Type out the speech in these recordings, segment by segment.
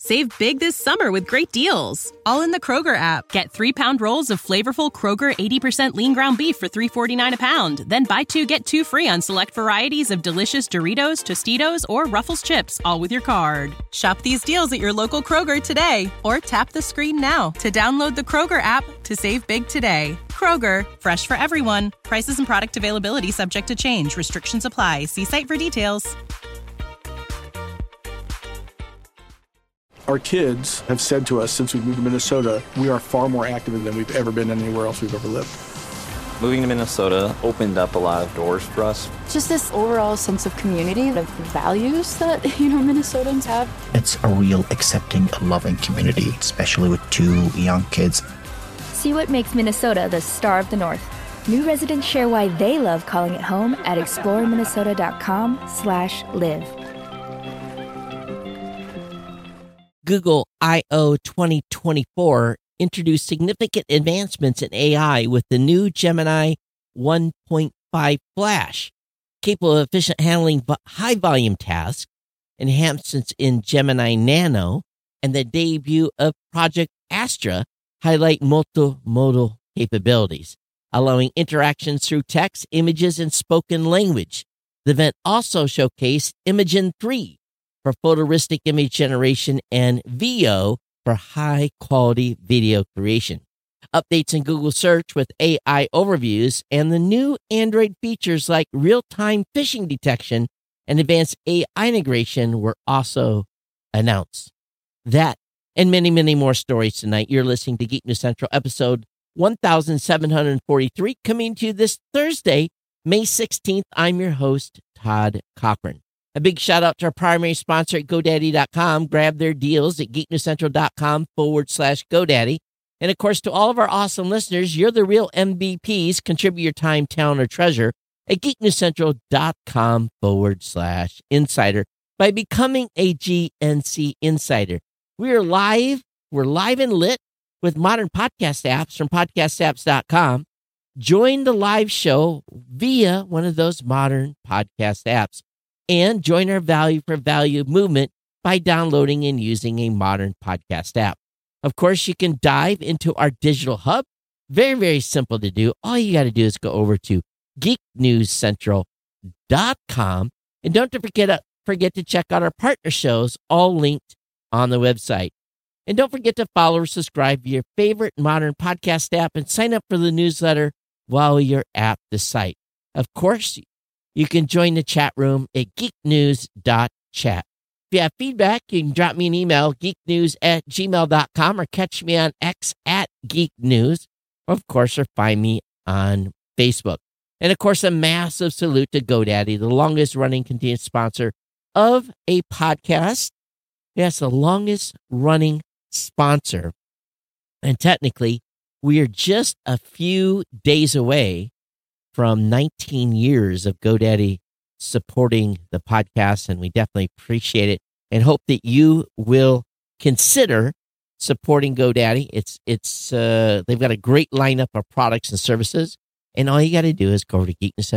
Save big this summer with great deals, all in the Kroger app. Get 3-pound rolls of flavorful Kroger 80% lean ground beef for $3.49 a pound. Then buy 2, get 2 free on select varieties of delicious Doritos, Tostitos, or Ruffles chips, all with your card. Shop these deals at your local Kroger today, or tap the screen now to download the Kroger app to save big today. Kroger, fresh for everyone. Prices and product availability subject to change. Restrictions apply. See site for details. Our kids have said to us since we moved to Minnesota, we are far more active than we've ever been anywhere else we've ever lived. Moving to Minnesota opened up a lot of doors for us. Just this overall sense of community, of values that, Minnesotans have. It's a real accepting, loving community, especially with 2 young kids. See what makes Minnesota the star of the North. New residents share why they love calling it home at exploreminnesota.com/live. Google I/O 2024 introduced significant advancements in AI with the new Gemini 1.5 Flash, capable of efficient handling high-volume tasks, enhancements in Gemini Nano, and the debut of Project Astra highlight multimodal capabilities, allowing interactions through text, images, and spoken language. The event also showcased Imagen 3, for photorealistic image generation, and VO for high-quality video creation. Updates in Google Search with AI overviews and the new Android features like real-time phishing detection and advanced AI integration were also announced. That and many, many more stories tonight. You're listening to Geek News Central, episode 1743, coming to you this Thursday, May 16th. I'm your host, Todd Cochran. A big shout out to our primary sponsor at GoDaddy.com. Grab their deals at geeknewscentral.com/GoDaddy. And of course, to all of our awesome listeners, you're the real MVPs. Contribute your time, talent, or treasure at geeknewscentral.com/insider by becoming a GNC Insider. We're live and lit with modern podcast apps from podcastapps.com. Join the live show via one of those modern podcast apps. And join our Value for Value movement by downloading and using a modern podcast app. Of course, you can dive into our digital hub. Very, very simple to do. All you got to do is go over to geeknewscentral.com. And don't forget to check out our partner shows, all linked on the website. And don't forget to follow or subscribe to your favorite modern podcast app and sign up for the newsletter while you're at the site. Of course, you can join the chat room at geeknews.chat. If you have feedback, you can drop me an email, geeknews@gmail.com, or catch me on X @geeknews, or of course, or find me on Facebook. And of course, a massive salute to GoDaddy, the longest running continuous sponsor of a podcast. Yes, the longest running sponsor. And technically, we are just a few days away from 19 years of GoDaddy supporting the podcast, and we definitely appreciate it and hope that you will consider supporting GoDaddy. They've got a great lineup of products and services, and all you got to do is go over to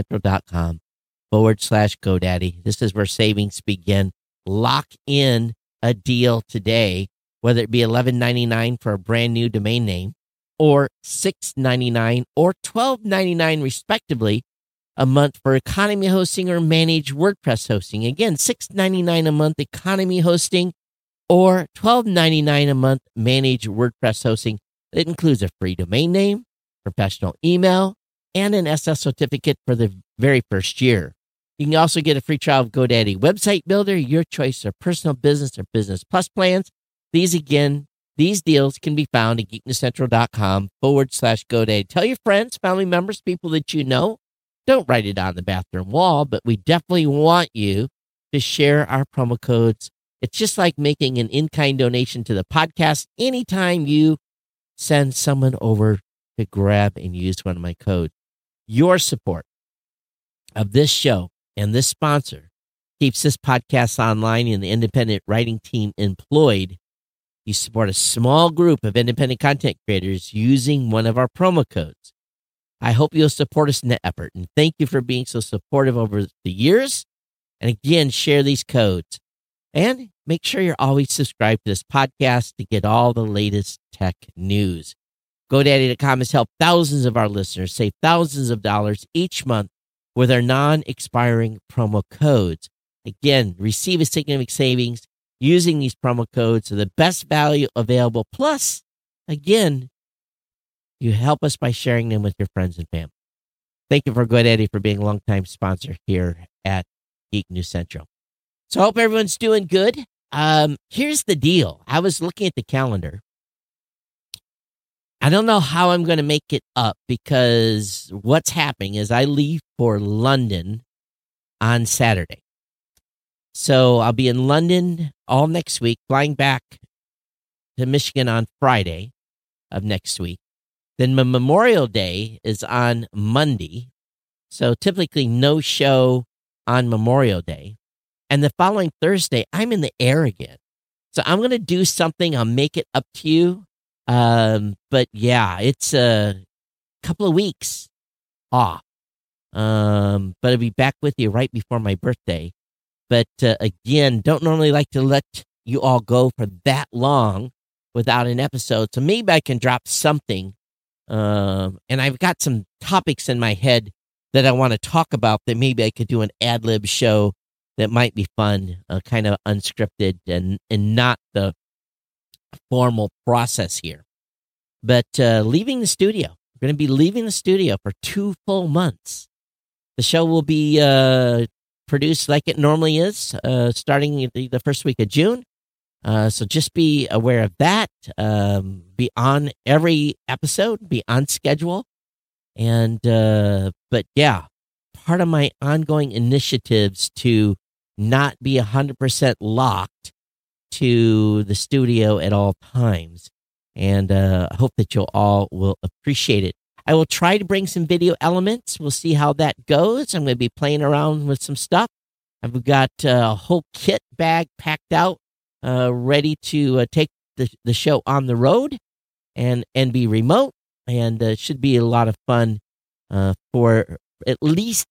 geeknewscentral.com/GoDaddy. This is where savings begin. Lock in a deal today, whether it be $11.99 for a brand new domain name, or $6.99 or $12.99 respectively a month for economy hosting or managed WordPress hosting. Again, $6.99 a month economy hosting or $12.99 a month managed WordPress hosting. It includes a free domain name, professional email, and an SS certificate for the very first year. You can also get a free trial of GoDaddy Website Builder, your choice of personal business or business plus plans. These deals can be found at geeknewscentral.com/GoDaddy. Tell your friends, family members, people that you know. Don't write it on the bathroom wall, but we definitely want you to share our promo codes. It's just like making an in-kind donation to the podcast. Anytime you send someone over to grab and use one of my codes, your support of this show and this sponsor keeps this podcast online and the independent writing team employed. You support a small group of independent content creators using one of our promo codes. I hope you'll support us in that effort. And thank you for being so supportive over the years. And again, share these codes. And make sure you're always subscribed to this podcast to get all the latest tech news. GoDaddy.com has helped thousands of our listeners save thousands of dollars each month with our non-expiring promo codes. Again, receive a significant savings using these promo codes for the best value available. Plus, again, you help us by sharing them with your friends and family. Thank you for GoDaddy for being a longtime sponsor here at Geek News Central. So I hope everyone's doing good. Here's the deal. I was looking at the calendar. I don't know how I'm going to make it up because what's happening is I leave for London on Saturday. So I'll be in London all next week, flying back to Michigan on Friday of next week. Then my Memorial Day is on Monday. So typically no show on Memorial Day. And the following Thursday, I'm in the air again. So I'm going to do something. I'll make it up to you. But yeah, it's a couple of weeks off. But I'll be back with you right before my birthday. But again, don't normally like to let you all go for that long without an episode. So maybe I can drop something. And I've got some topics in my head that I want to talk about that maybe I could do an ad-lib show that might be fun, kind of unscripted and not the formal process here. But leaving the studio. We're going to be leaving the studio for 2 full months. The show will be produced like it normally is, starting the first week of June. So just be aware of that. Be on every episode, be on schedule. And, but yeah, part of my ongoing initiatives to not be 100% locked to the studio at all times. And I hope that you all will appreciate it. I will try to bring some video elements. We'll see how that goes. I'm going to be playing around with some stuff. I've got a whole kit bag packed out, ready to take the show on the road and be remote. And it should be a lot of fun for at least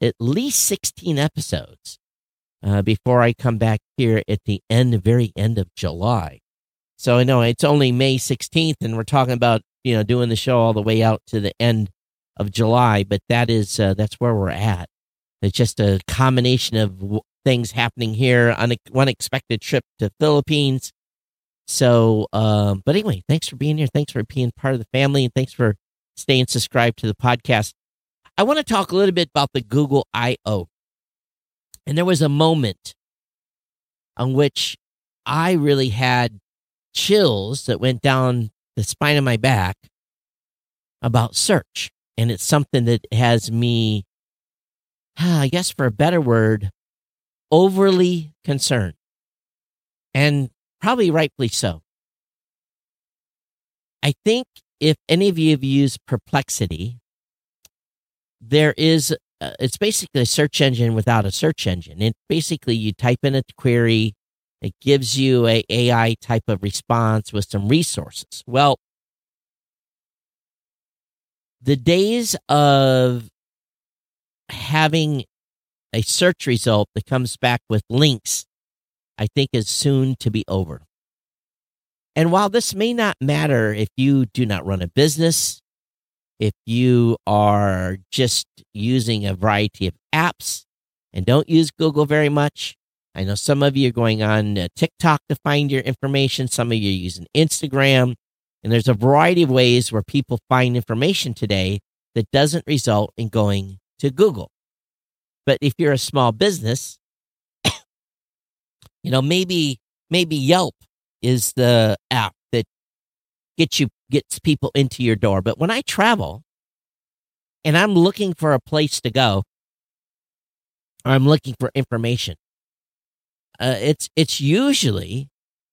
16 episodes before I come back here at the very end of July. So I know it's only May 16th, and we're talking about doing the show all the way out to the end of July. But that's where we're at. It's just a combination of things happening here, one unexpected trip to Philippines. So, but anyway, thanks for being here. Thanks for being part of the family, and thanks for staying subscribed to the podcast. I want to talk a little bit about the Google I/O. And there was a moment on which I really had chills that went down the spine of my back about search. And it's something that has me, I guess for a better word, overly concerned. And probably rightfully so. I think if any of you have used Perplexity, there is, it's basically a search engine without a search engine. It basically, you type in a query, it gives you a AI type of response with some resources. Well, the days of having a search result that comes back with links, I think is soon to be over. And while this may not matter if you do not run a business, if you are just using a variety of apps and don't use Google very much, I know some of you are going on TikTok to find your information. Some of you are using Instagram. And there's a variety of ways where people find information today that doesn't result in going to Google. But if you're a small business, maybe Yelp is the app that gets people into your door. But when I travel and I'm looking for a place to go, or I'm looking for information, it's usually,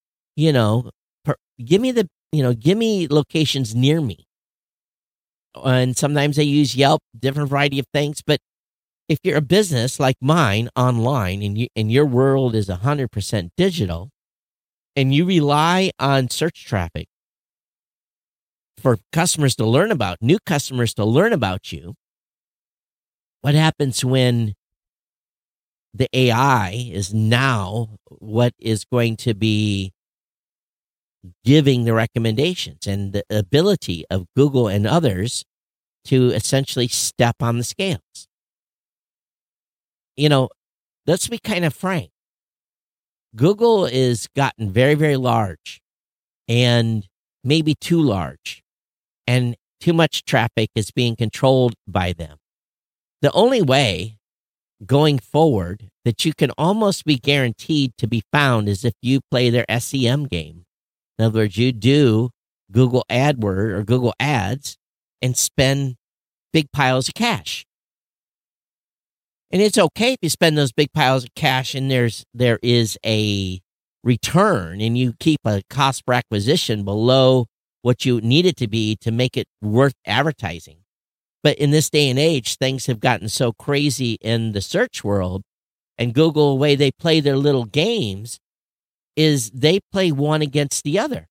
give me locations near me. And sometimes I use Yelp, different variety of things. But if you're a business like mine online and your world is 100% digital and you rely on search traffic for customers to learn about, new customers to learn about you, what happens when the AI is now what is going to be giving the recommendations, and the ability of Google and others to essentially step on the scales. Let's be kind of frank. Google is gotten very, very large, and maybe too large, and too much traffic is being controlled by them. The only way going forward that you can almost be guaranteed to be found is if you play their SEM game. In other words, you do Google AdWords or Google Ads and spend big piles of cash. And it's okay if you spend those big piles of cash and there is a return, and you keep a cost per acquisition below what you need it to be to make it worth advertising. But in this day and age, things have gotten so crazy in the search world, and Google, the way they play their little games is they play one against the other.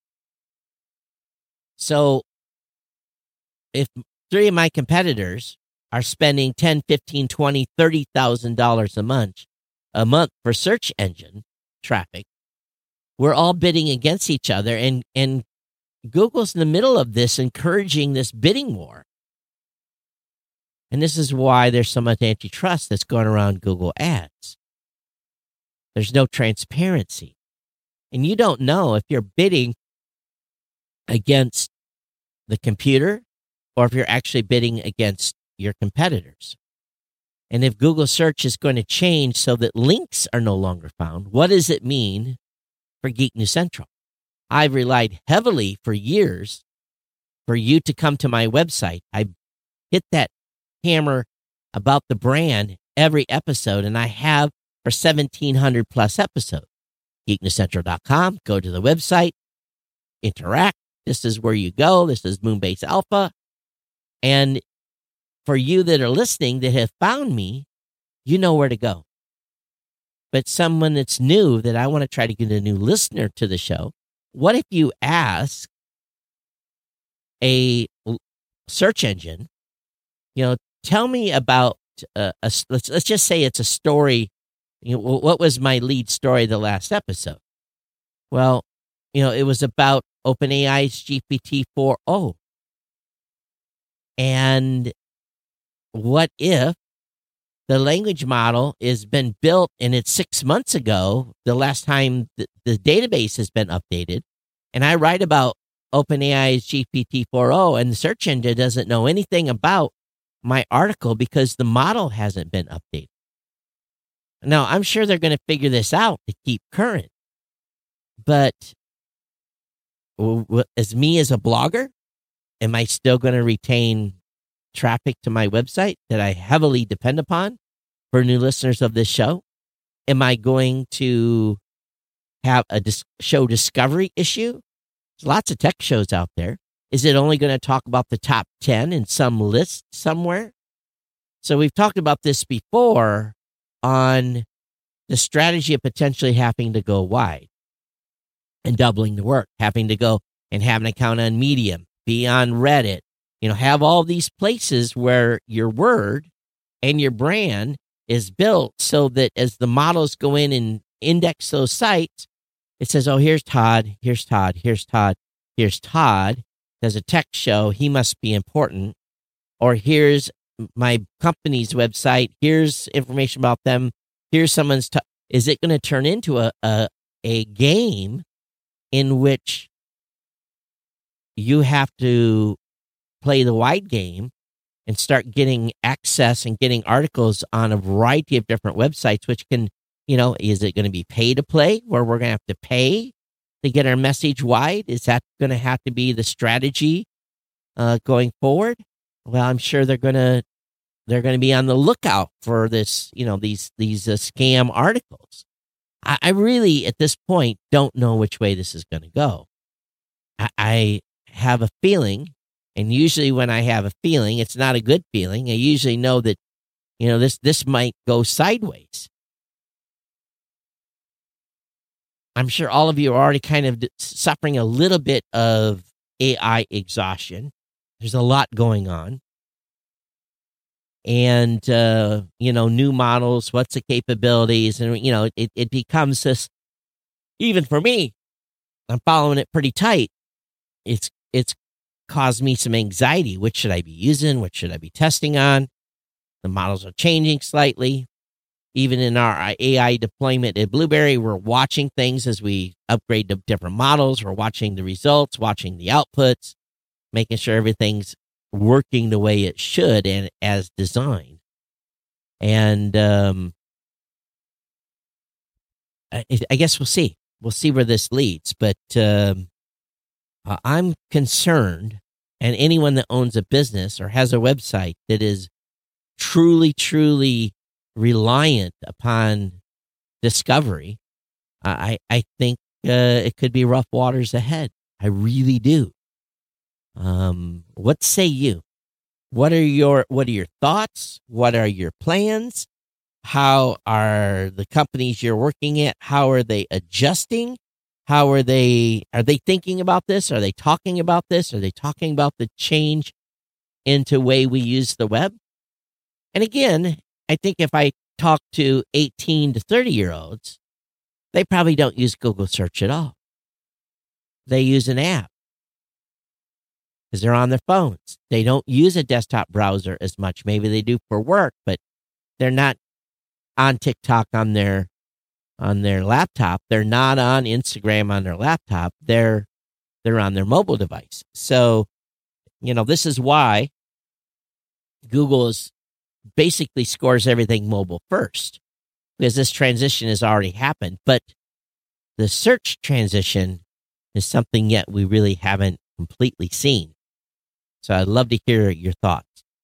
So if three of my competitors are spending $10,000, $15,000, $20,000, $30,000 a month for search engine traffic, we're all bidding against each other, and Google's in the middle of this, encouraging this bidding war. And this is why there's so much antitrust that's going around Google Ads. There's no transparency. And you don't know if you're bidding against the computer or if you're actually bidding against your competitors. And if Google search is going to change so that links are no longer found, what does it mean for Geek News Central? I've relied heavily for years for you to come to my website. I hit that hammer about the brand every episode, and I have for 1,700 plus episodes. GeekNewsCentral.com, go to the website, interact. This is where you go. This is Moonbase Alpha. And for you that are listening that have found me, you know where to go. But someone that's new, that I want to try to get a new listener to the show, what if you ask a search engine, tell me about, let's just say it's a story. What was my lead story the last episode? Well, it was about OpenAI's GPT-4o. And what if the language model has been built and it's 6 months ago, the last time the database has been updated, and I write about OpenAI's GPT-4o, and the search engine doesn't know anything about my article because the model hasn't been updated. Now, I'm sure they're going to figure this out to keep current. But as me as a blogger, am I still going to retain traffic to my website that I heavily depend upon for new listeners of this show? Am I going to have a show discovery issue? There's lots of tech shows out there. Is it only going to talk about the top 10 in some list somewhere? So we've talked about this before on the strategy of potentially having to go wide and doubling the work, having to go and have an account on Medium, be on Reddit, have all these places where your word and your brand is built so that as the models go in and index those sites, it says, oh, here's Todd, here's Todd, here's Todd, here's Todd. There's a tech show. He must be important. Or here's my company's website. Here's information about them. Here's someone's. Is it going to turn into a game in which you have to play the wide game and start getting access and getting articles on a variety of different websites, which can, is it going to be pay to play where we're going to have to pay to get our message wide? Is that going to have to be the strategy going forward? Well, I'm sure they're going to be on the lookout for this, these scam articles. I really, at this point, don't know which way this is going to go. I have a feeling, and usually when I have a feeling, it's not a good feeling. I usually know that, this might go sideways. I'm sure all of you are already kind of suffering a little bit of AI exhaustion. There's a lot going on. and, new models, what's the capabilities. And, it becomes this, even for me, I'm following it pretty tight. It's caused me some anxiety. Which should I be using? What should I be testing on? The models are changing slightly. Even in our AI deployment at Blueberry, we're watching things as we upgrade to different models. We're watching the results, watching the outputs, making sure everything's working the way it should and as designed. And I guess we'll see. We'll see where this leads. But I'm concerned, and anyone that owns a business or has a website that is truly, truly reliant upon discovery, I think it could be rough waters ahead. I really do. What say you? What are your thoughts? What are your plans? How are the companies you're working at? How are they adjusting? Are they thinking about this? Are they talking about this? Are they talking about the change into way we use the web? And again, I think if I talk to 18 to 30-year-olds, they probably don't use Google search at all. They use an app because they're on their phones. They don't use a desktop browser as much. Maybe they do for work, but they're not on TikTok on their laptop. They're not on Instagram on their laptop. They're on their mobile device. So, this is why Google basically scores everything mobile first, because this transition has already happened. But the search transition is something yet we really haven't completely seen. So I'd love to hear your thoughts.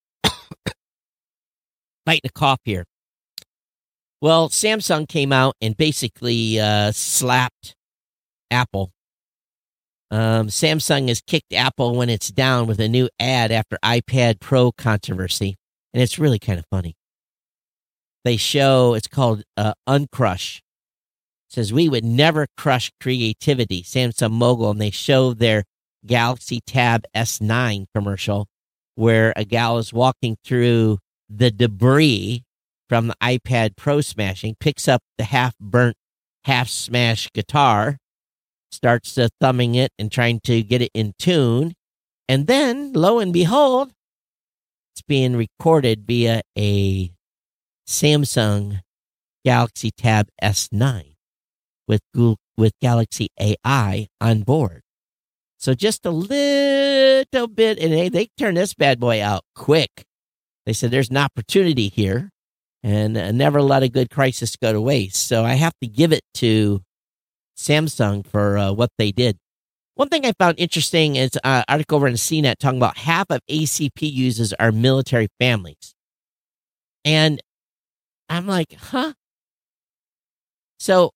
Fighting a cough here. Well, Samsung came out and basically slapped Apple. Samsung has kicked Apple when it's down with a new ad after iPad Pro controversy. And it's really kind of funny. They show, it's called Uncrush. It says, we would never crush creativity, Samsung mogul. And they show their Galaxy Tab S9 commercial where a gal is walking through the debris from the iPad Pro smashing, picks up the half-burnt, half-smashed guitar, starts thumbing it and trying to get it in tune. And then, lo and behold, it's being recorded via a Samsung Galaxy Tab S9 with Galaxy AI on board. So just a little bit, and they turned this bad boy out quick. They said there's an opportunity here, and never let a good crisis go to waste. So I have to give it to Samsung for what they did. One thing I found interesting is an article over in CNET talking about half of ACP users are military families. And I'm like, huh? So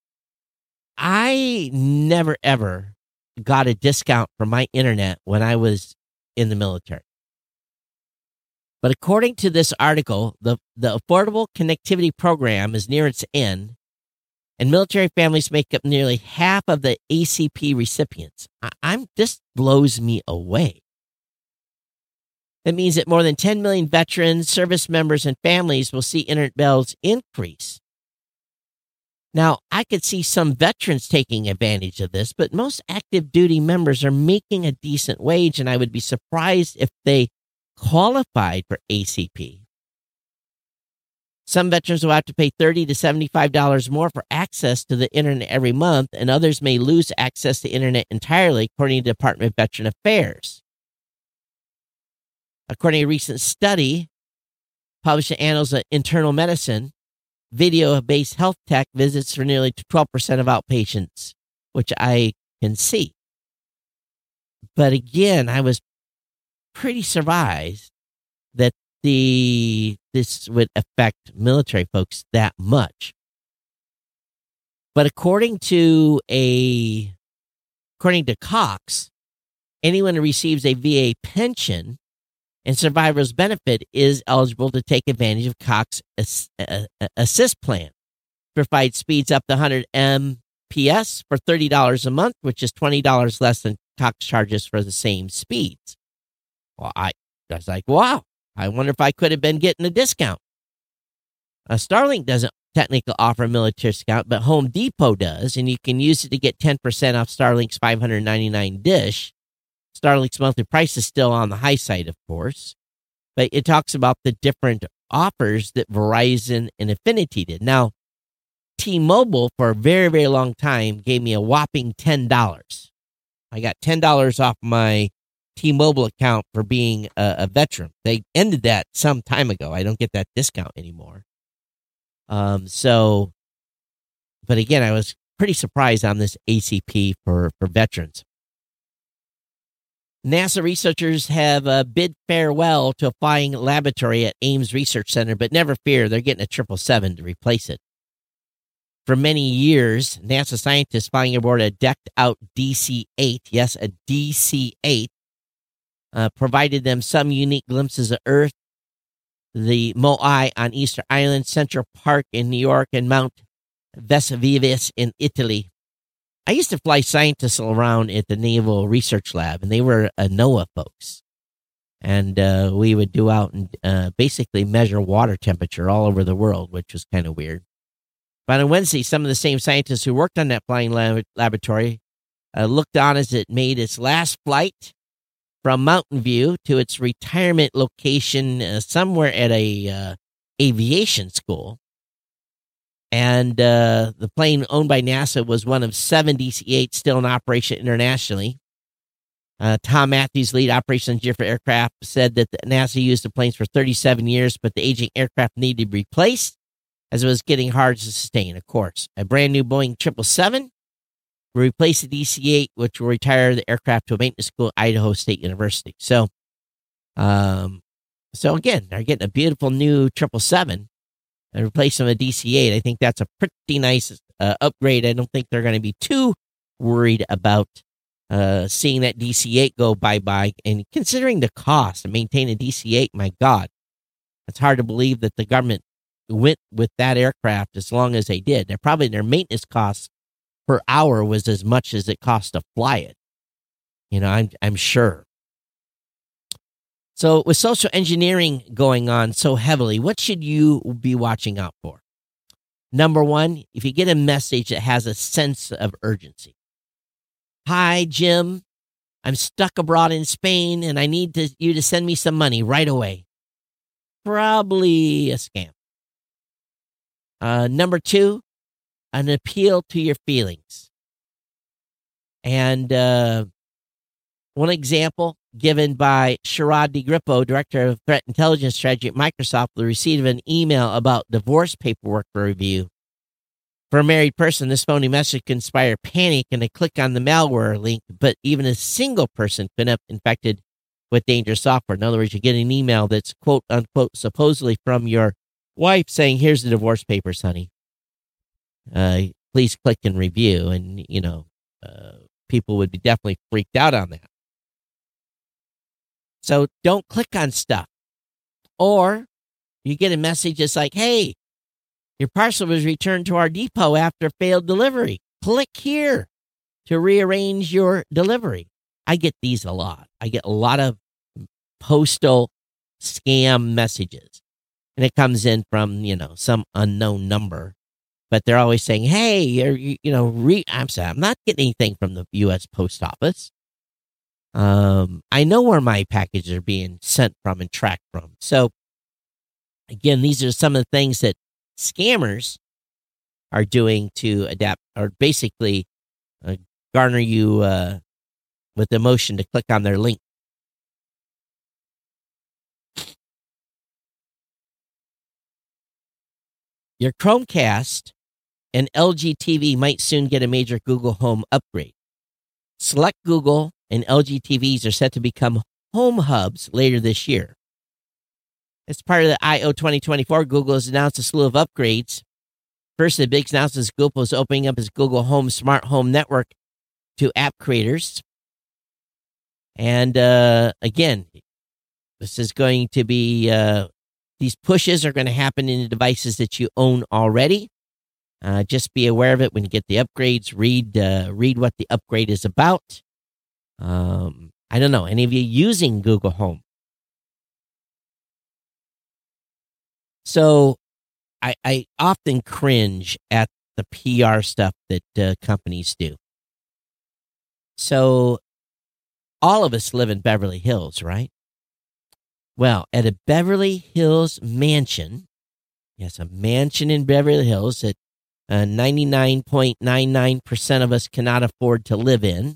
I never, ever got a discount for my internet when I was in the military. But according to this article, the Affordable Connectivity Program is near its end, and military families make up nearly half of the ACP recipients. This blows me away. That means that more than 10 million veterans, service members, and families will see internet bills increase. Now, I could see some veterans taking advantage of this, but most active duty members are making a decent wage, and I would be surprised if they qualified for ACP. Some veterans will have to pay $30 to $75 more for access to the internet every month, and others may lose access to internet entirely, according to the Department of Veteran Affairs. According to a recent study published in Annals of Internal Medicine, video-based health tech visits for nearly 12% of outpatients, which I can see. But again, I was pretty surprised that this would affect military folks that much. But according to Cox, anyone who receives a VA pension and survivor's benefit is eligible to take advantage of Cox Assist Plan. Provide speeds up to 100 Mbps for $30 a month, which is $20 less than Cox charges for the same speeds. Well, I was like, wow, I wonder if I could have been getting a discount. Starlink doesn't technically offer a military discount, but Home Depot does, and you can use it to get 10% off Starlink's $599 dish. Starlink's monthly price is still on the high side, of course, but it talks about the different offers that Verizon and Infinity did. Now, T-Mobile, for a very, very long time, gave me a whopping $10. I got $10 off my T-Mobile account for being a veteran. They ended that some time ago. I don't get that discount anymore. But again, I was pretty surprised on this ACP for veterans. NASA researchers have bid farewell to a flying laboratory at Ames Research Center, but never fear, they're getting a 777 to replace it. For many years, NASA scientists flying aboard a decked-out DC-8, yes, a DC-8, provided them some unique glimpses of Earth, the Moai on Easter Island, Central Park in New York, and Mount Vesuvius in Italy. I used to fly scientists around at the Naval Research Lab, and they were NOAA folks. And we would do out and basically measure water temperature all over the world, which was kind of weird. But on Wednesday, some of the same scientists who worked on that flying laboratory looked on as it made its last flight from Mountain View to its retirement location somewhere at a aviation school. And the plane owned by NASA was one of 7 DC-8s still in operation internationally. Tom Matthews, lead operations engineer for aircraft, said that NASA used the planes for 37 years, but the aging aircraft needed to be replaced as it was getting hard to sustain, of course. A brand new Boeing 777 will replace the DC-8, which will retire the aircraft to a maintenance school at Idaho State University. So again, they're getting a beautiful new 777 and replacing a DC-8. I think that's a pretty nice upgrade. I don't think they're going to be too worried about seeing that DC-8 go bye-bye. And considering the cost to maintain a DC-8, my God, it's hard to believe that the government went with that aircraft as long as they did. Their maintenance costs per hour was as much as it cost to fly it. You know, I'm sure. So with social engineering going on so heavily, what should you be watching out for? Number one, if you get a message that has a sense of urgency. Hi, Jim. I'm stuck abroad in Spain and I need you to send me some money right away. Probably a scam. Number two, an appeal to your feelings. And one example given by Sharad DiGrippo, Director of Threat Intelligence Strategy at Microsoft, the receipt of an email about divorce paperwork for review. For a married person, this phony message can inspire panic and a click on the malware link, but even a single person could have infected with dangerous software. In other words, you get an email that's quote unquote supposedly from your wife saying, here's the divorce papers, honey. Please click and review. And, people would be definitely freaked out on that. So don't click on stuff. Or you get a message that's like, hey, your parcel was returned to our depot after failed delivery. Click here to rearrange your delivery. I get these a lot. I get a lot of postal scam messages. And it comes in from, some unknown number. But they're always saying, hey, I'm sorry, I'm not getting anything from the U.S. Post Office. I know where my packages are being sent from and tracked from. So, again, these are some of the things that scammers are doing to adapt or basically garner you with the motion to click on their link. Your Chromecast and LG TV might soon get a major Google Home upgrade. Select Google and LG TVs are set to become home hubs later this year. As part of the I/O 2024, Google has announced a slew of upgrades. First, the big announcement is Google is opening up its Google Home Smart Home Network to app creators. And again, this is going to be, these pushes are going to happen in the devices that you own already. Just be aware of it when you get the upgrades. Read what the upgrade is about. I don't know. Any of you using Google Home? So I often cringe at the PR stuff that companies do. So all of us live in Beverly Hills, right? Well, at a Beverly Hills mansion, yes, a mansion in Beverly Hills that 99.99% of us cannot afford to live in,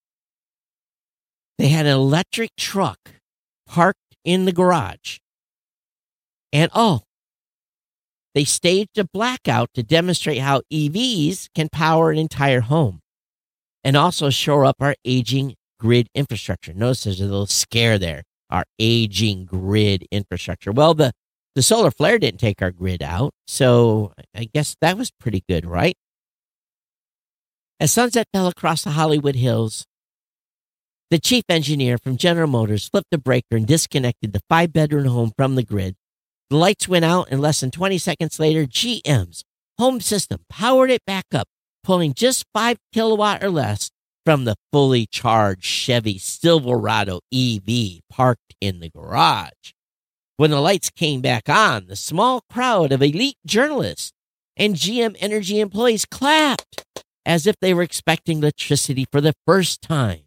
they had an electric truck parked in the garage. And they staged a blackout to demonstrate how EVs can power an entire home and also shore up our aging grid infrastructure. Notice there's a little scare there, our aging grid infrastructure. Well, the solar flare didn't take our grid out, so I guess that was pretty good, right? As sunset fell across the Hollywood Hills, the chief engineer from General Motors flipped the breaker and disconnected the 5-bedroom home from the grid. The lights went out, and less than 20 seconds later, GM's home system powered it back up, pulling just 5 kilowatt or less from the fully charged Chevy Silverado EV parked in the garage. When the lights came back on, the small crowd of elite journalists and GM Energy employees clapped as if they were expecting electricity for the first time.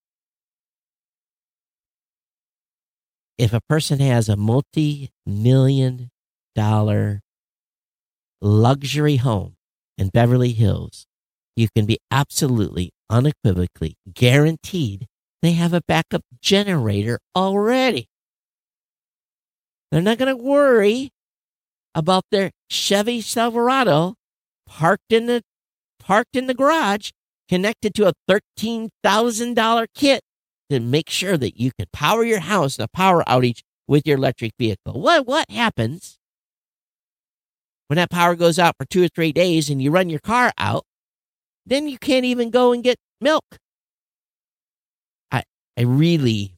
If a person has a multi-million-dollar luxury home in Beverly Hills, you can be absolutely, unequivocally guaranteed they have a backup generator already. They're not going to worry about their Chevy Silverado parked in the garage, connected to a $13,000 kit to make sure that you can power your house in a power outage with your electric vehicle. What happens when that power goes out for 2 or 3 days and you run your car out? Then you can't even go and get milk. I really,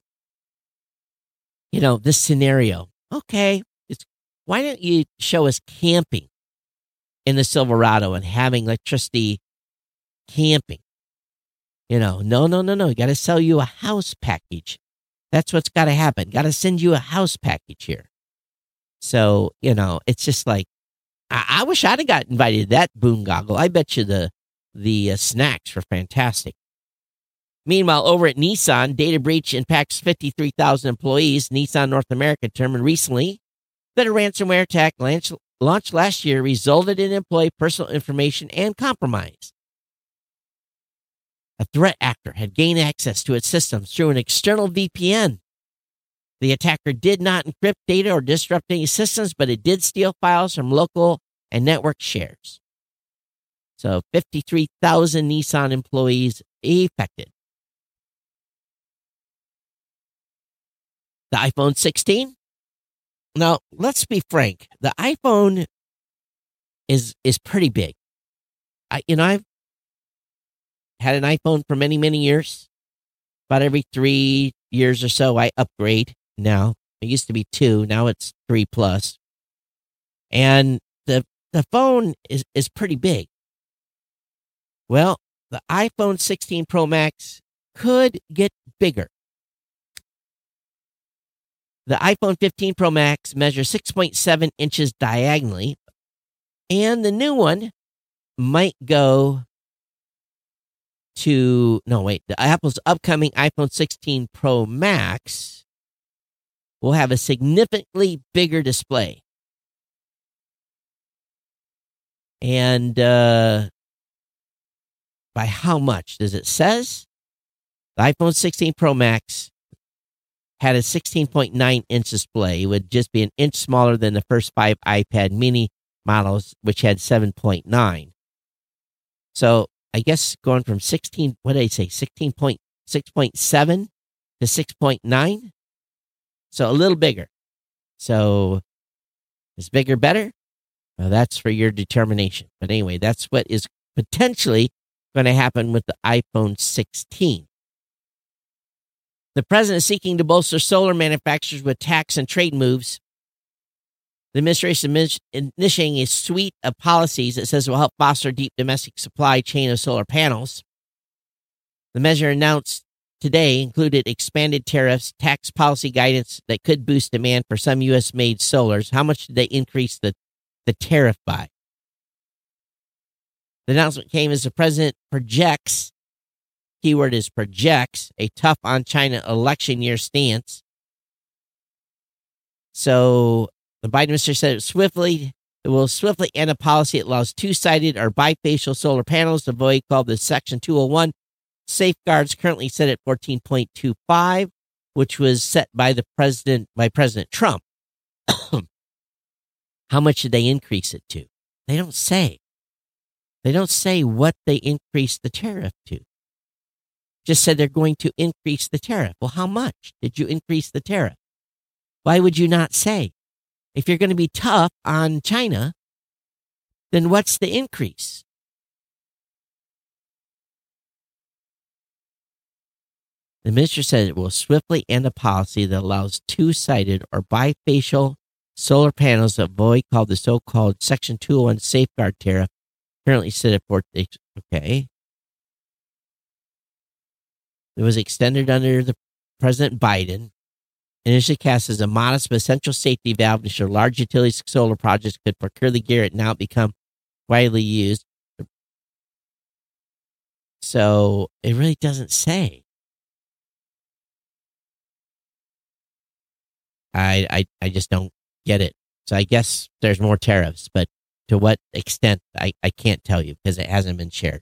this scenario. Okay, why don't you show us camping in the Silverado and having electricity camping? No. You got to sell you a house package. That's what's got to happen. Got to send you a house package here. So, it's just like, I wish I'd have got invited to that boondoggle. I bet you the snacks were fantastic. Meanwhile, over at Nissan, data breach impacts 53,000 employees. Nissan North America determined recently that a ransomware attack launched last year resulted in employee personal information and compromise. A threat actor had gained access to its systems through an external VPN. The attacker did not encrypt data or disrupt any systems, but it did steal files from local and network shares. So 53,000 Nissan employees affected. The iPhone 16. Now, let's be frank. The iPhone is pretty big. I've had an iPhone for many, many years. About every 3 years or so, I upgrade now. It used to be 2. Now it's 3 plus. And the phone is pretty big. Well, the iPhone 16 Pro Max could get bigger. The iPhone 15 Pro Max measures 6.7 inches diagonally, and the new one might go to, the Apple's upcoming iPhone 16 Pro Max will have a significantly bigger display. And by how much? Does it says? The iPhone 16 Pro Max had a 16.9 inch display. It would just be an inch smaller than the first 5 iPad mini models, which had 7.9. So I guess going from 6.7 to 6.9. So a little bigger. So is bigger better? Well, that's for your determination. But anyway, that's what is potentially going to happen with the iPhone 16. The president is seeking to bolster solar manufacturers with tax and trade moves. The administration is initiating a suite of policies that says will help foster a deep domestic supply chain of solar panels. The measure announced today included expanded tariffs, tax policy guidance that could boost demand for some U.S.-made solars. How much did they increase the tariff by? The announcement came as the president projects, keyword is projects, a tough on China election year stance. So the Biden administration said it will swiftly end a policy that allows two-sided or bifacial solar panels to avoid called the Section 201 safeguards, currently set at 14.25, which was set by President Trump. How much did they increase it to? They don't say. They don't say what they increased the tariff to. Just said they're going to increase the tariff. Well, how much did you increase the tariff? Why would you not say? If you're going to be tough on China, then what's the increase? The minister said it will swiftly end a policy that allows two-sided or bifacial solar panels to avoid called the so-called Section 201 safeguard tariff, currently set at 14. Okay. It was extended under the President Biden, initially cast as a modest but essential safety valve to ensure large utility solar projects could procure the gear it now become widely used. So it really doesn't say. I just don't get it. So I guess there's more tariffs, but to what extent, I can't tell you because it hasn't been shared.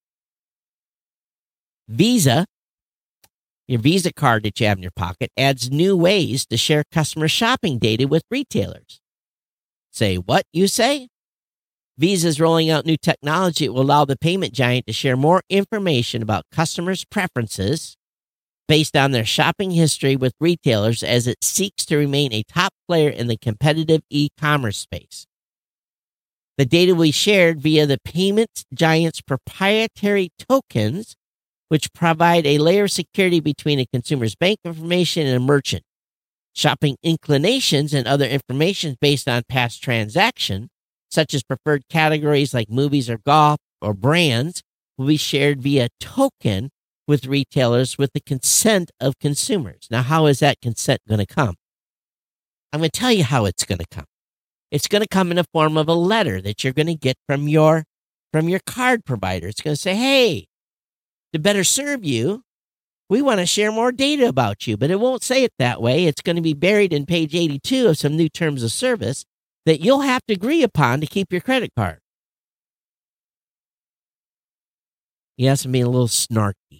Visa, your Visa card that you have in your pocket, adds new ways to share customer shopping data with retailers. Say what, you say? Visa is rolling out new technology that will allow the payment giant to share more information about customers' preferences based on their shopping history with retailers as it seeks to remain a top player in the competitive e-commerce space. The data will be shared via the payment giant's proprietary tokens, which provide a layer of security between a consumer's bank information and a merchant. Shopping inclinations and other information based on past transactions, such as preferred categories like movies or golf or brands, will be shared via token with retailers with the consent of consumers. Now, how is that consent going to come? I'm going to tell you how it's going to come. It's going to come in the form of a letter that you're going to get from your card provider. It's going to say, hey, to better serve you, we want to share more data about you. But it won't say it that way. It's going to be buried in page 82 of some new terms of service that you'll have to agree upon to keep your credit card. Yes, I'm being a little snarky.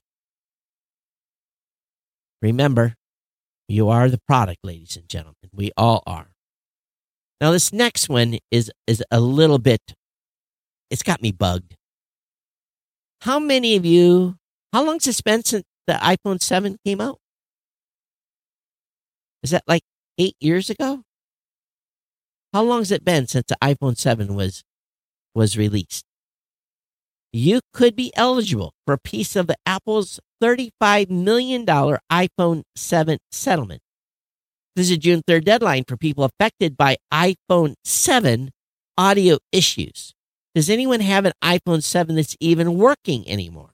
Remember, you are the product, ladies and gentlemen. We all are. Now, this next one is a little bit, it's got me bugged. How many of you, how long has it been since the iPhone 7 came out? Is that like 8 years ago? How long has it been since the iPhone 7 was released? You could be eligible for a piece of the Apple's $35 million iPhone 7 settlement. This is a June 3rd deadline for people affected by iPhone 7 audio issues. Does anyone have an iPhone 7 that's even working anymore?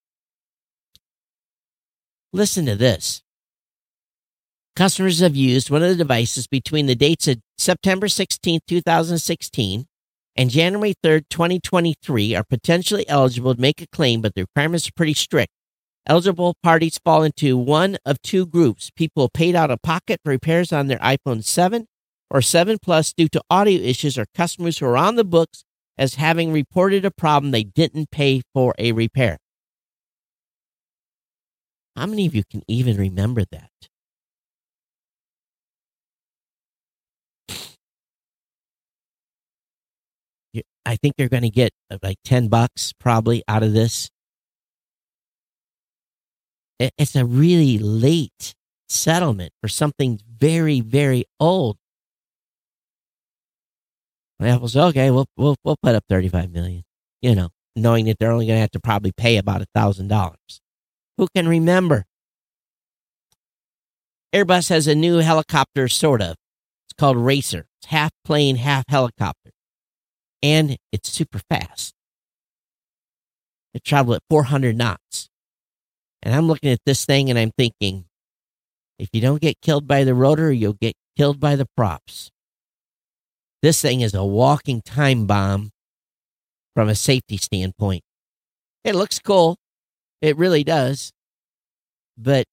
Listen to this. Customers have used one of the devices between the dates of September 16, 2016 and January 3rd, 2023 are potentially eligible to make a claim, but the requirements are pretty strict. Eligible parties fall into one of two groups: people who paid out of pocket for repairs on their iPhone 7 or 7 Plus due to audio issues, or customers who are on the books as having reported a problem they didn't pay for a repair. How many of you can even remember that? I think they're going to get like $10 probably out of this. It's a really late settlement for something very, very old. Apple's okay. We'll put up $35 million. You know, knowing that they're only going to have to probably pay about $1,000. Who can remember? Airbus has a new helicopter, sort of. It's called Racer. It's half plane, half helicopter. And it's super fast. It traveled at 400 knots. And I'm looking at this thing and I'm thinking, if you don't get killed by the rotor, you'll get killed by the props. This thing is a walking time bomb from a safety standpoint. It looks cool. It really does. But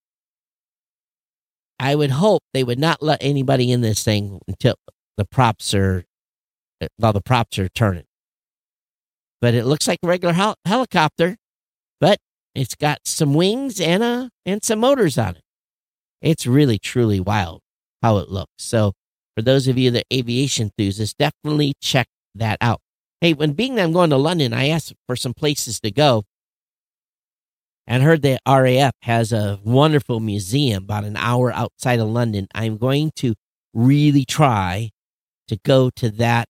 I would hope they would not let anybody in this thing until the props are turning. But it looks like a regular helicopter, but it's got some wings and some motors on it. It's really, truly wild how it looks. So for those of you that are aviation enthusiasts, definitely check that out. Hey, being that I'm going to London, I asked for some places to go and heard that RAF has a wonderful museum about an hour outside of London. I'm going to really try to go to that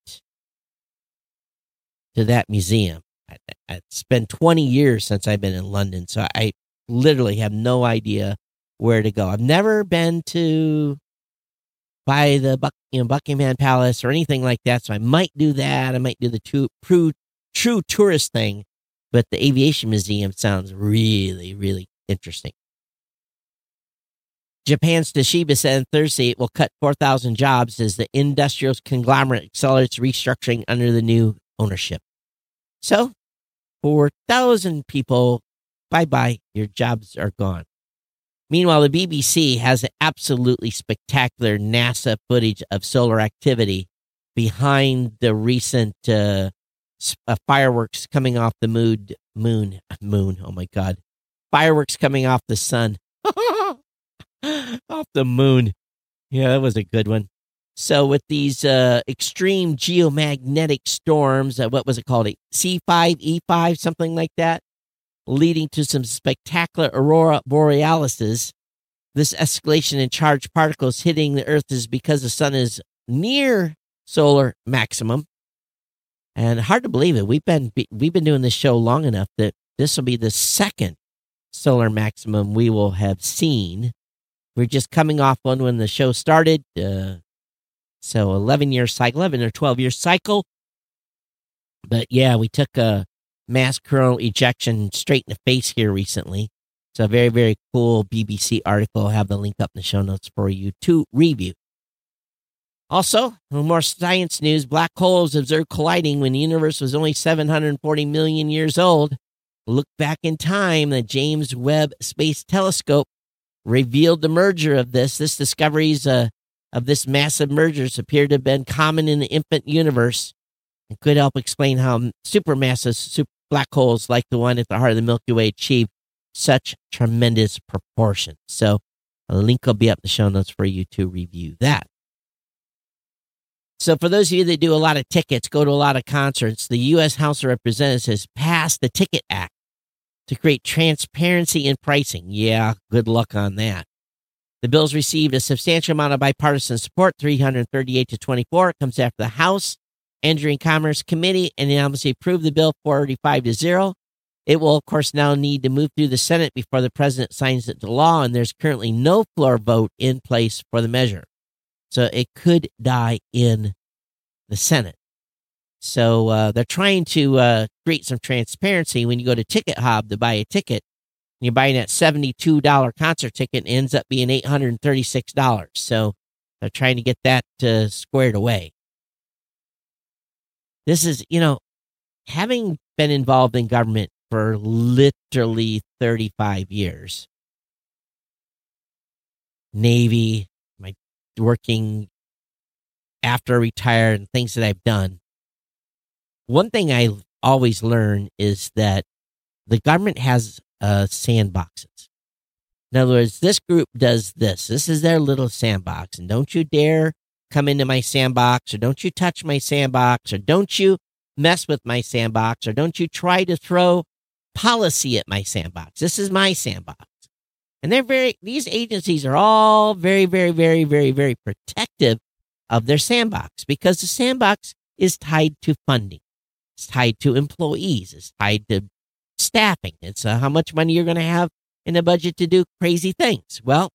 museum. It's been 20 years since I've been in London, so I literally have no idea where to go. I've never been by the Buckingham Palace or anything like that, so I might do that. I might do the true tourist thing, but the aviation museum sounds really, really interesting. Japan's Toshiba said on Thursday it will cut 4,000 jobs as the industrial conglomerate accelerates restructuring under the new ownership. So, 4,000 people, bye-bye, your jobs are gone. Meanwhile, the BBC has an absolutely spectacular NASA footage of solar activity behind the recent fireworks coming off the moon. Oh my God. Fireworks coming off the sun. Off the moon. Yeah, that was a good one. So with these extreme geomagnetic storms, what was it called? C5, E5, something like that, leading to some spectacular aurora borealises. This escalation in charged particles hitting the Earth is because the sun is near solar maximum. And hard to believe it. We've been doing this show long enough that this will be the second solar maximum we will have seen. We're just coming off one when the show started. So 11 or 12-year cycle. But yeah, we took a mass coronal ejection straight in the face here recently. It's a very, very cool BBC article. I'll have the link up in the show notes for you to review. Also, a little more science news. Black holes observed colliding when the universe was only 740 million years old. Look back in time, the James Webb Space Telescope revealed the merger of this. This discoveries of this massive mergers appear to have been common in the infant universe and could help explain how supermassive black holes like the one at the heart of the Milky Way achieve such tremendous proportions. So a link will be up in the show notes for you to review that. So for those of you that do a lot of tickets, go to a lot of concerts, the U.S. House of Representatives has passed the Ticket Act to create transparency in pricing. Yeah, good luck on that. The bill's received a substantial amount of bipartisan support, 338 to 24. It comes after the House Energy and Commerce Committee and unanimously approved the bill 45 to 0. It will, of course, now need to move through the Senate before the president signs it to law, and there's currently no floor vote in place for the measure. So it could die in the Senate. So they're trying to create some transparency. When you go to Ticket Hub to buy a ticket, you're buying that $72 concert ticket, and it ends up being $836. So they're trying to get that squared away. This is, having been involved in government for literally 35 years, Navy, working after I retired and things that I've done, one thing I always learn is that the government has sandboxes. In other words, this group does this. This is their little sandbox, and don't you dare come into my sandbox, or don't you touch my sandbox, or don't you mess with my sandbox, or don't you try to throw policy at my sandbox. This is my sandbox. And these agencies are all very, very, very, very, very protective of their sandbox, because the sandbox is tied to funding. It's tied to employees. It's tied to staffing. It's how much money you're going to have in the budget to do crazy things. Well,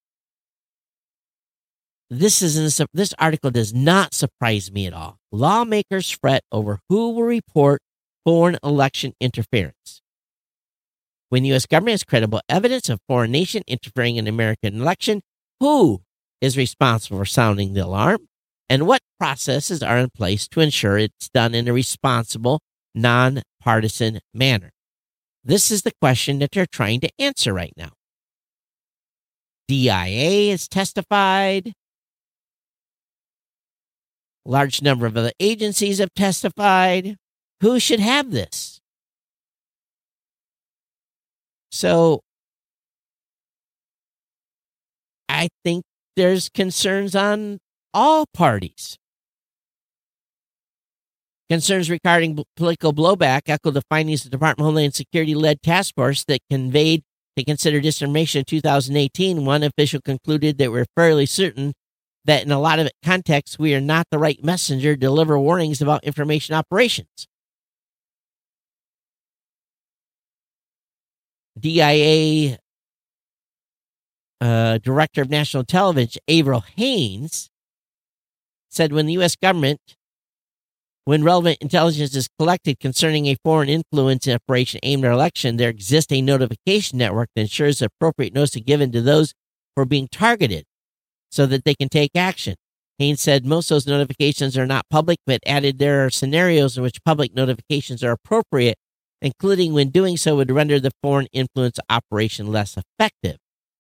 this article does not surprise me at all. Lawmakers fret over who will report foreign election interference. When U.S. government has credible evidence of foreign nation interfering in American election, who is responsible for sounding the alarm? And what processes are in place to ensure it's done in a responsible, nonpartisan manner? This is the question that they're trying to answer right now. DIA has testified. A large number of other agencies have testified. Who should have this? So I think there's concerns on all parties. Concerns regarding political blowback echo the findings of the Department of Homeland Security-led task force that conveyed to consider disinformation in 2018. One official concluded that we're fairly certain that in a lot of contexts, we are not the right messenger to deliver warnings about information operations. DIA Director of National Intelligence, Avril Haines, said when the U.S. government, when relevant intelligence is collected concerning a foreign influence operation aimed at election, there exists a notification network that ensures appropriate notice is given to those who are being targeted so that they can take action. Haines said most of those notifications are not public, but added there are scenarios in which public notifications are appropriate, including when doing so would render the foreign influence operation less effective.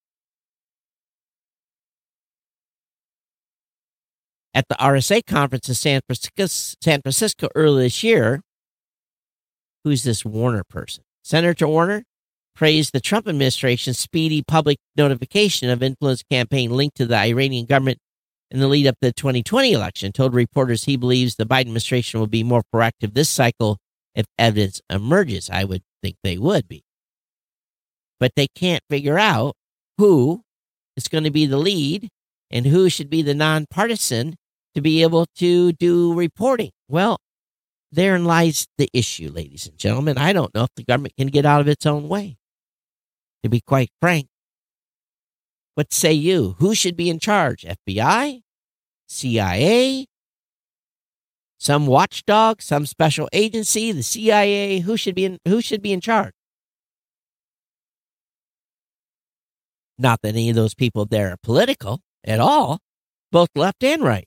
At the RSA conference in San Francisco earlier this year, who's this Warner person? Senator Warner praised the Trump administration's speedy public notification of influence campaign linked to the Iranian government in the lead up to the 2020 election, told reporters he believes the Biden administration will be more proactive this cycle if evidence emerges. I would think they would be. But they can't figure out who is going to be the lead and who should be the nonpartisan to be able to do reporting. Well, therein lies the issue, ladies and gentlemen. I don't know if the government can get out of its own way, to be quite frank. What say you? Who should be in charge? FBI? CIA? Some watchdog? Some special agency? The CIA? Who should be in charge? Not that any of those people there are political at all, both left and right.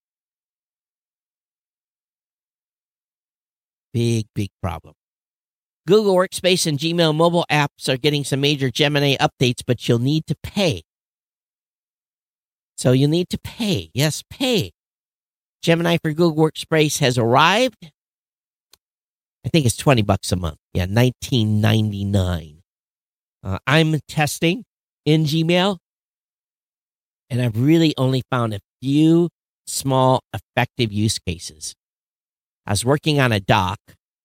Big, big problem. Google Workspace and Gmail mobile apps are getting some major Gemini updates, but you'll need to pay. So you'll need to pay. Yes, pay. Gemini for Google Workspace has arrived. I think it's $20 a month. Yeah, $19.99. I'm testing in Gmail, and I've really only found a few small, effective use cases. I was working on a doc,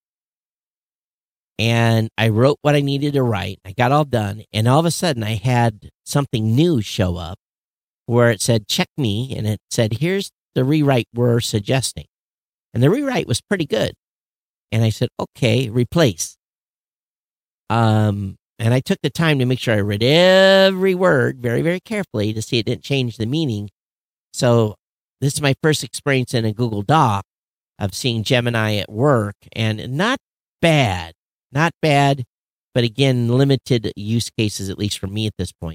and I wrote what I needed to write. I got all done, and all of a sudden, I had something new show up where it said, check me, and it said, here's the rewrite we're suggesting. And the rewrite was pretty good. And I said, okay, replace. And I took the time to make sure I read every word very, very carefully to see it didn't change the meaning. So this is my first experience in a Google Doc of seeing Gemini at work, and not bad, but again, limited use cases, at least for me at this point.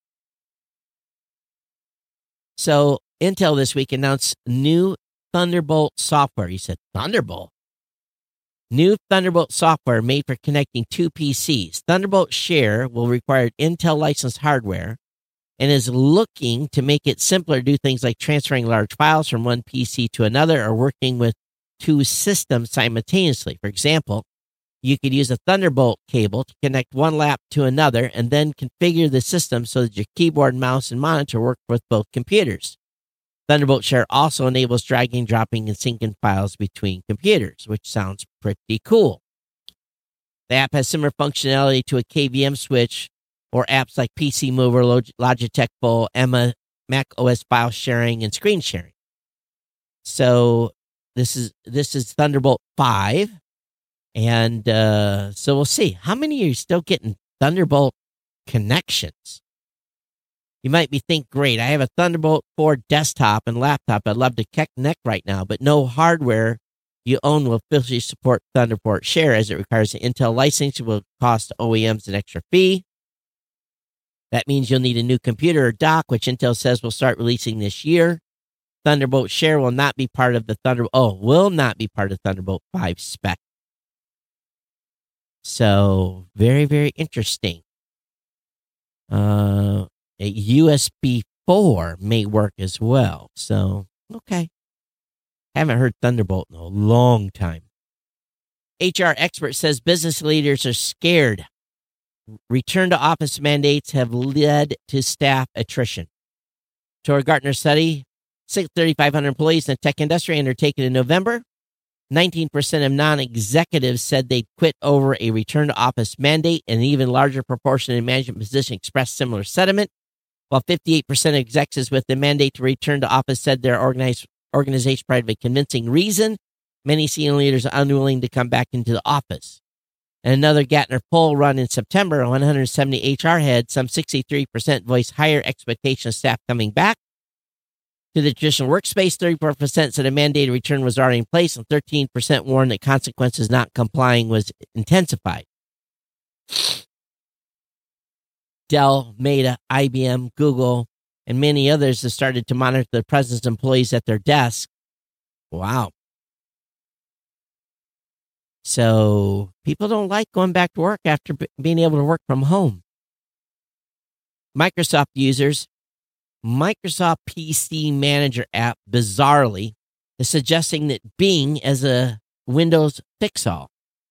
So Intel this week announced new Thunderbolt software. You said Thunderbolt? New Thunderbolt software made for connecting two PCs. Thunderbolt Share will require Intel licensed hardware and is looking to make it simpler to do things like transferring large files from one PC to another or working with two systems simultaneously. For example, you could use a Thunderbolt cable to connect one lap to another and then configure the system so that your keyboard, mouse, and monitor work with both computers. Thunderbolt Share also enables dragging, dropping, and syncing files between computers, which sounds pretty cool. The app has similar functionality to a KVM switch or apps like PC Mover, Logitech Full, Emma, Mac OS file sharing, and screen sharing. So this is Thunderbolt 5, and so we'll see. How many are you still getting Thunderbolt connections? You might be thinking, great, I have a Thunderbolt 4 desktop and laptop I'd love to connect right now, but no hardware you own will officially support Thunderbolt Share, as it requires an Intel license, will cost OEMs an extra fee. That means you'll need a new computer or dock, which Intel says will start releasing this year. Thunderbolt Share will not be part of the Thunderbolt 5 spec. So, very, very interesting. A USB 4 may work as well. So, okay. Haven't heard Thunderbolt in a long time. HR expert says business leaders are scared. Return to office mandates have led to staff attrition. To a Gartner study, 3,500 employees in the tech industry undertaken in November, 19% of non-executives said they'd quit over a return to office mandate, and an even larger proportion in management position expressed similar sentiment, while 58% of executives with the mandate to return to office said their organization provided a convincing reason. Many senior leaders are unwilling to come back into the office. And another Gartner poll run in September, 170 HR heads, some 63% voiced higher expectations of staff coming back to the traditional workspace. 34% said a mandated return was already in place, and 13% warned that consequences not complying was intensified. Dell, Meta, IBM, Google, and many others have started to monitor the presence of employees at their desk. Wow. So people don't like going back to work after being able to work from home. Microsoft users, Microsoft PC Manager app, bizarrely, is suggesting that Bing as a Windows fix-all.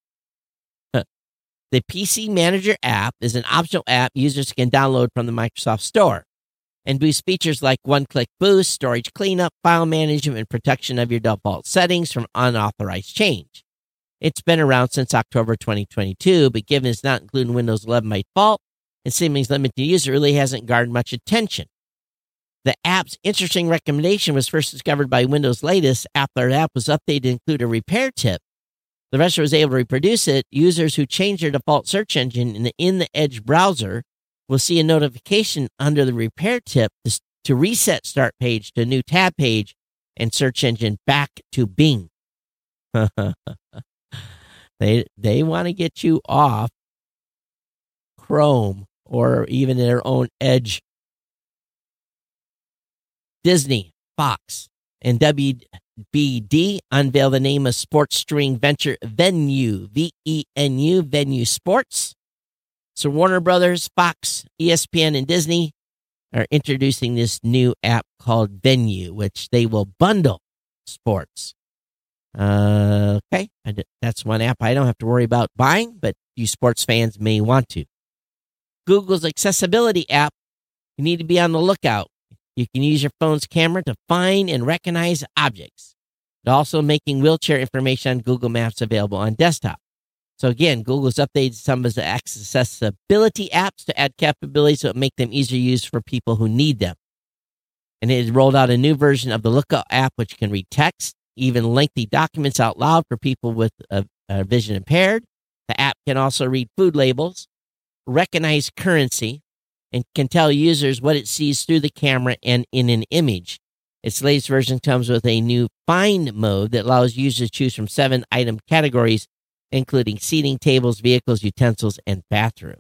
The PC Manager app is an optional app users can download from the Microsoft Store and boost features like one-click boost, storage cleanup, file management, and protection of your default settings from unauthorized change. It's been around since October 2022, but given it's not including Windows 11 by default and seemingly limited use, it really hasn't garnered much attention. The app's interesting recommendation was first discovered by Windows' latest Appler app was updated to include a repair tip. The rest was able to reproduce it. Users who change their default search engine in the Edge browser will see a notification under the repair tip to reset start page to a new tab page and search engine back to Bing. They want to get you off Chrome or even their own Edge. Disney, Fox, and WBD unveil the name of sports streaming venture Venu, VENU, Venu Sports. So Warner Brothers, Fox, ESPN, and Disney are introducing this new app called Venu, which they will bundle sports. Okay, that's one app I don't have to worry about buying, but you sports fans may want to. Google's accessibility app, you need to be on the lookout. You can use your phone's camera to find and recognize objects. It's also making wheelchair information on Google Maps available on desktop. So again, Google's updated some of the accessibility apps to add capabilities so it make them easier to use for people who need them. And it has rolled out a new version of the Lookout app, which can read text, even lengthy documents out loud for people with vision impaired. The app can also read food labels, recognize currency, and can tell users what it sees through the camera and in an image. Its latest version comes with a new Find mode that allows users to choose from 7 item categories, including seating, tables, vehicles, utensils, and bathrooms.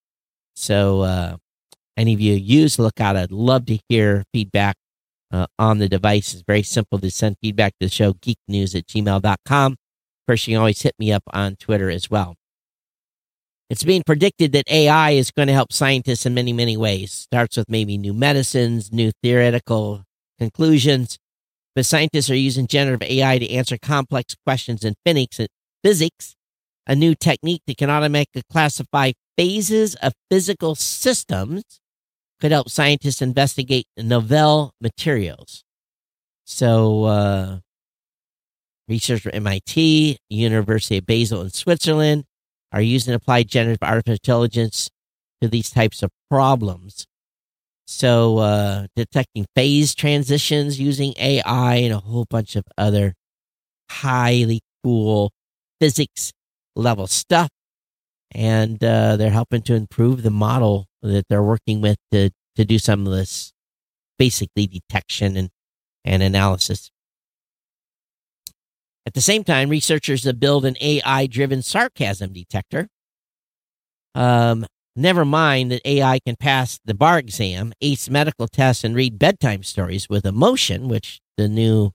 So any of you use Lookout, I'd love to hear feedback on the device. It's very simple to send feedback to the show, geeknews@gmail.com. Of course, you can always hit me up on Twitter as well. It's being predicted that AI is going to help scientists in many, many ways. Starts with maybe new medicines, new theoretical conclusions. But scientists are using generative AI to answer complex questions in physics, a new technique that can automatically classify phases of physical systems could help scientists investigate novel materials. So, researchers from MIT, University of Basel in Switzerland, are using applied generative artificial intelligence to these types of problems. So, detecting phase transitions using AI and a whole bunch of other highly cool physics level stuff. And they're helping to improve the model that they're working with to do some of this basically detection and analysis. At the same time, researchers have built an AI-driven sarcasm detector. Never mind that AI can pass the bar exam, ace medical tests, and read bedtime stories with emotion, which the new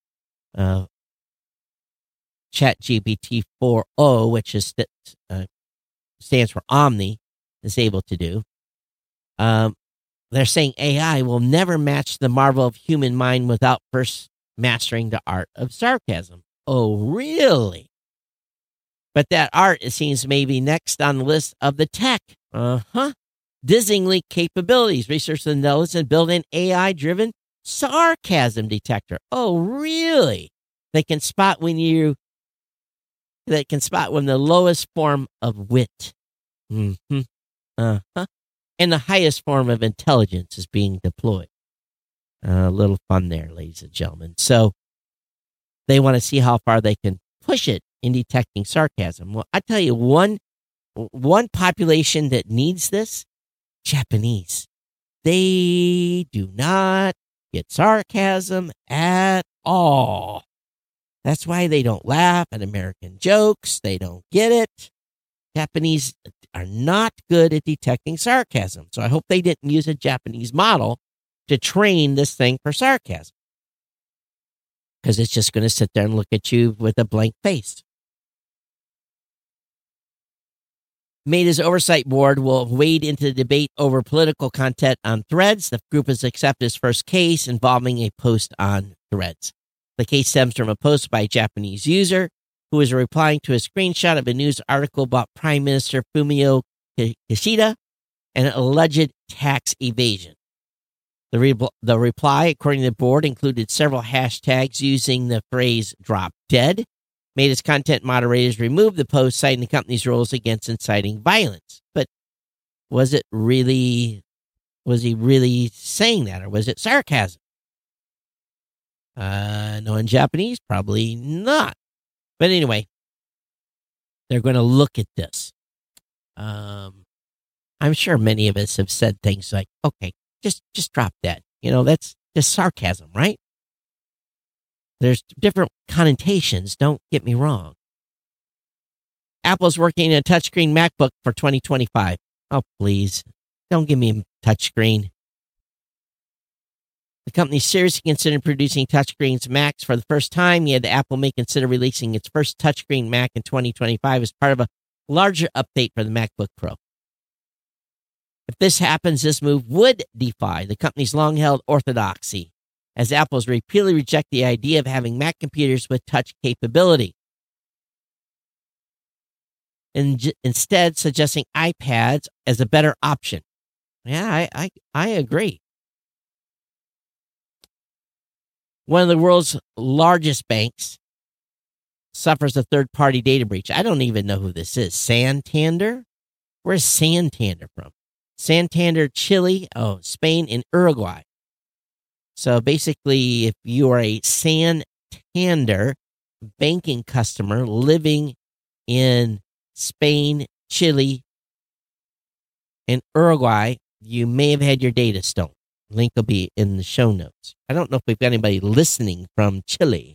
ChatGPT 4.0, which is stands for Omni, is able to do. They're saying AI will never match the marvel of human mind without first mastering the art of sarcasm. Oh, really? But that art, it seems, may be next on the list of the tech. Dizzyingly capabilities. Researchers knows and build an AI-driven sarcasm detector. Oh, really? They can spot when the lowest form of wit. And the highest form of intelligence is being deployed. A little fun there, ladies and gentlemen. So they want to see how far they can push it in detecting sarcasm. Well, I tell you, one population that needs this, Japanese. They do not get sarcasm at all. That's why they don't laugh at American jokes. They don't get it. Japanese are not good at detecting sarcasm. So I hope they didn't use a Japanese model to train this thing for sarcasm, because it's just going to sit there and look at you with a blank face. Meta's oversight board will wade into the debate over political content on Threads. The group has accepted its first case involving a post on Threads. The case stems from a post by a Japanese user who is replying to a screenshot of a news article about Prime Minister Fumio Kishida and alleged tax evasion. The reply, according to the board, included several hashtags using the phrase "drop dead." Meta's content moderators removed the post, citing the company's rules against inciting violence. But was he really saying that, or was it sarcasm? No, in Japanese, probably not. But anyway, they're going to look at this. I'm sure many of us have said things like, okay, just drop that. That's just sarcasm, right? There's different connotations, don't get me wrong. Apple's working on a touchscreen MacBook for 2025. Oh, please, don't give me a touchscreen. The company seriously considered producing touchscreens Macs for the first time, yet Apple may consider releasing its first touchscreen Mac in 2025 as part of a larger update for the MacBook Pro. If this happens, this move would defy the company's long-held orthodoxy, as Apple's repeatedly reject the idea of having Mac computers with touch capability, instead suggesting iPads as a better option. Yeah, I agree. One of the world's largest banks suffers a third-party data breach. I don't even know who this is. Santander? Where's Santander from? Santander, Chile, Spain, and Uruguay. So basically, if you are a Santander banking customer living in Spain, Chile, and Uruguay, you may have had your data stolen. Link will be in the show notes. I don't know if we've got anybody listening from Chile.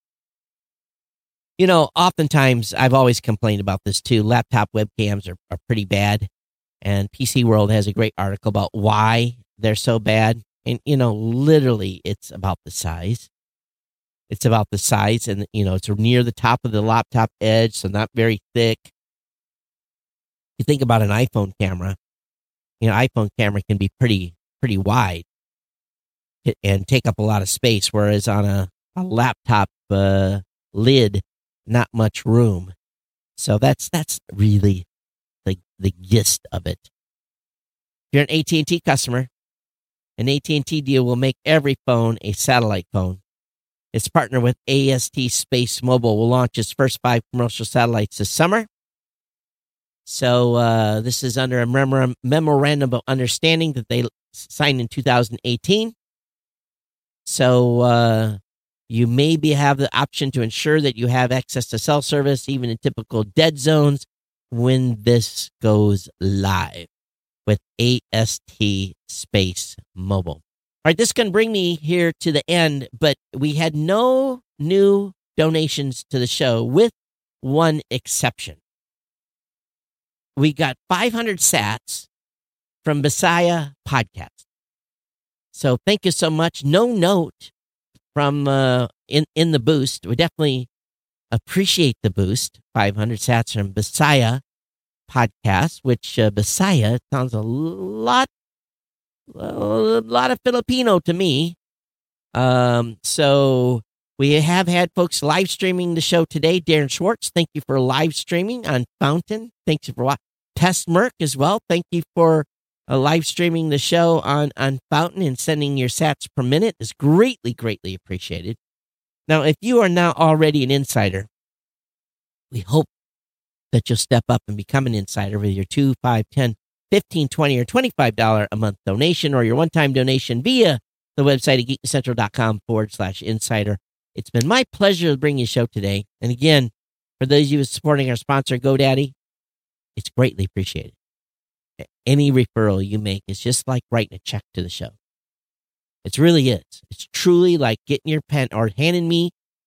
Oftentimes, I've always complained about this too. Laptop webcams are pretty bad. And PC World has a great article about why they're so bad. And, literally, it's about the size. It's about the size, and, it's near the top of the laptop edge, so not very thick. You think about an iPhone camera. iPhone camera can be pretty wide and take up a lot of space, whereas on a laptop lid, not much room. So that's really the gist of it. If you're an AT&T customer, an AT&T deal will make every phone a satellite phone. Its partner with AST Space Mobile will launch its first 5 commercial satellites this summer. So this is under a memorandum of understanding that they signed in 2018. So you maybe have the option to ensure that you have access to cell service, even in typical dead zones, when this goes live with AST Space Mobile. All right, this can bring me here to the end, but we had no new donations to the show with one exception. We got 500 sats from Messiah Podcast. So thank you so much. No note from in the boost. We definitely appreciate the boost. 500 sats from Messiah Podcast, which Messiah sounds a lot of Filipino to me. So we have had folks live streaming the show today. Darren Schwartz, thank you for live streaming on Fountain. Thank you for watching. Tess Merck as well. Thank you for live streaming the show on Fountain and sending your sats per minute. Is greatly, greatly appreciated. Now, if you are now already an insider, we hope that you'll step up and become an insider with your $2, $5, $10, $15, $20, or $25 a month donation, or your one-time donation via the website at geekcentral.com/insider. It's been my pleasure to bring you a show today. And again, for those of you supporting our sponsor, GoDaddy, it's greatly appreciated. Any referral you make is just like writing a check to the show. It really is. It's truly like getting your pen or handing me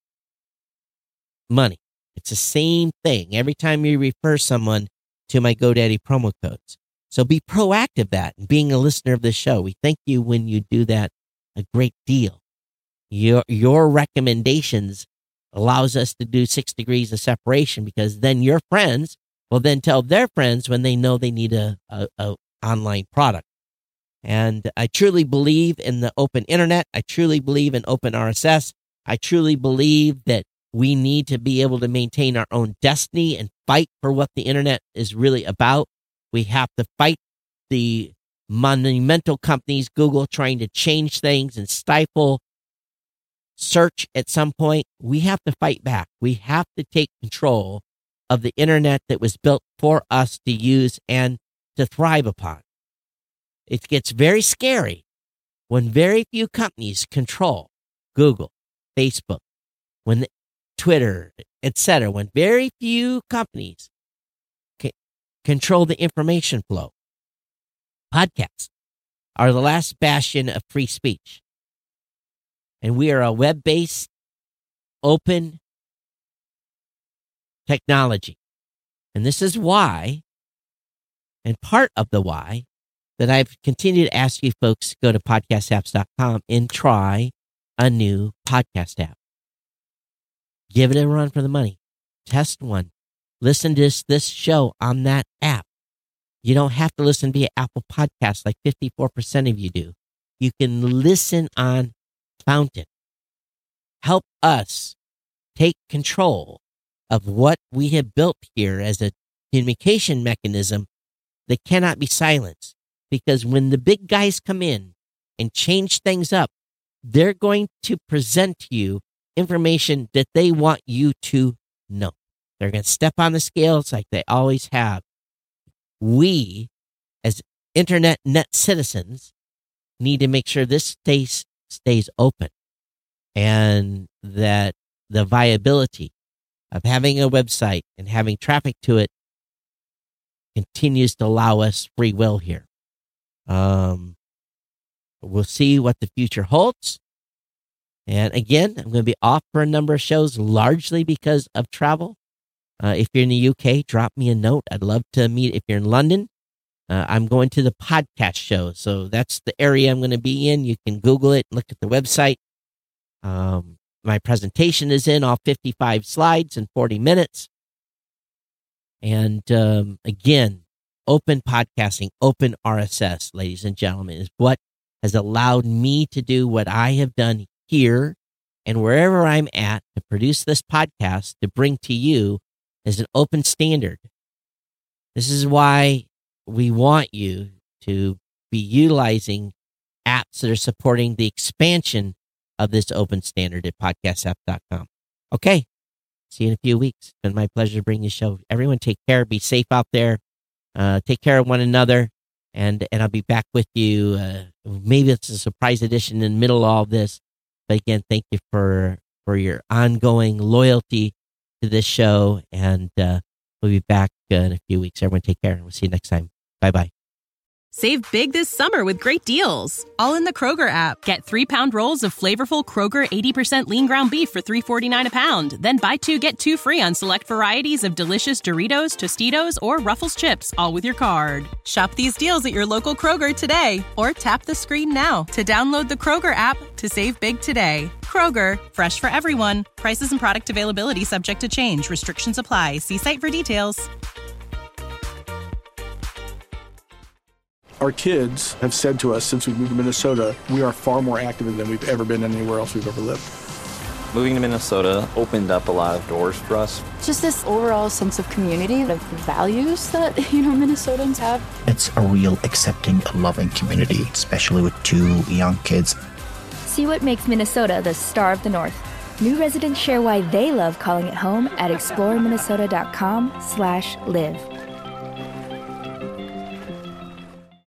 money. It's the same thing every time you refer someone to my GoDaddy promo codes. So be proactive that and being a listener of this show. We thank you when you do that a great deal. Your recommendations allows us to do 6 degrees of separation, because then your friends will then tell their friends when they know they need a online product. And I truly believe in the open internet. I truly believe in open RSS. I truly believe that we need to be able to maintain our own destiny and fight for what the internet is really about. We have to fight the monumental companies, Google, trying to change things and stifle search at some point. We have to fight back. We have to take control of the internet that was built for us to use and to thrive upon. It gets very scary when very few companies control Google, Facebook, when Twitter, etc. When very few companies control the information flow. Podcasts are the last bastion of free speech. And we are a web-based, open technology. And this is why, and part of the why, that I've continued to ask you folks to go to podcastapps.com and try a new podcast app. Give it a run for the money. Test one. Listen to this show on that app. You don't have to listen via Apple Podcasts like 54% of you do. You can listen on Fountain. Help us take control of what we have built here as a communication mechanism that cannot be silenced. Because when the big guys come in and change things up, they're going to present to you information that they want you to know. They're going to step on the scales like they always have. We, as internet net citizens, need to make sure this stays open, and that the viability of having a website and having traffic to it continues to allow us free will here. We'll see what the future holds. And again, I'm going to be off for a number of shows, largely because of travel. If you're in the UK, drop me a note. I'd love to meet. If you're in London, I'm going to the podcast show. So that's the area I'm going to be in. You can Google it, look at the website. My presentation is in all 55 slides in 40 minutes. And again, open podcasting, open RSS, ladies and gentlemen, is what has allowed me to do what I have done here and wherever I'm at to produce this podcast to bring to you as an open standard. This is why we want you to be utilizing apps that are supporting the expansion of this open standard at podcastapp.com. Okay. See you in a few weeks. It's been my pleasure to bring you a show. Everyone take care. Be safe out there. Take care of one another. And I'll be back with you. Maybe it's a surprise edition in the middle of all this. But again, thank you for your ongoing loyalty to this show. And we'll be back in a few weeks. Everyone take care. We'll see you next time. Bye-bye. Save big this summer with great deals. All in the Kroger app. Get 3-pound rolls of flavorful Kroger 80% lean ground beef for $3.49 a pound. Then buy 2, get 2 free on select varieties of delicious Doritos, Tostitos, or Ruffles chips, all with your card. Shop these deals at your local Kroger today, or tap the screen now to download the Kroger app to save big today. Kroger, fresh for everyone. Prices and product availability subject to change. Restrictions apply. See site for details. Our kids have said to us since we moved to Minnesota, we are far more active than we've ever been anywhere else we've ever lived. Moving to Minnesota opened up a lot of doors for us. Just this overall sense of community, of values that, Minnesotans have. It's a real accepting, loving community, especially with 2 young kids. See what makes Minnesota the star of the North. New residents share why they love calling it home at exploreminnesota.com/live.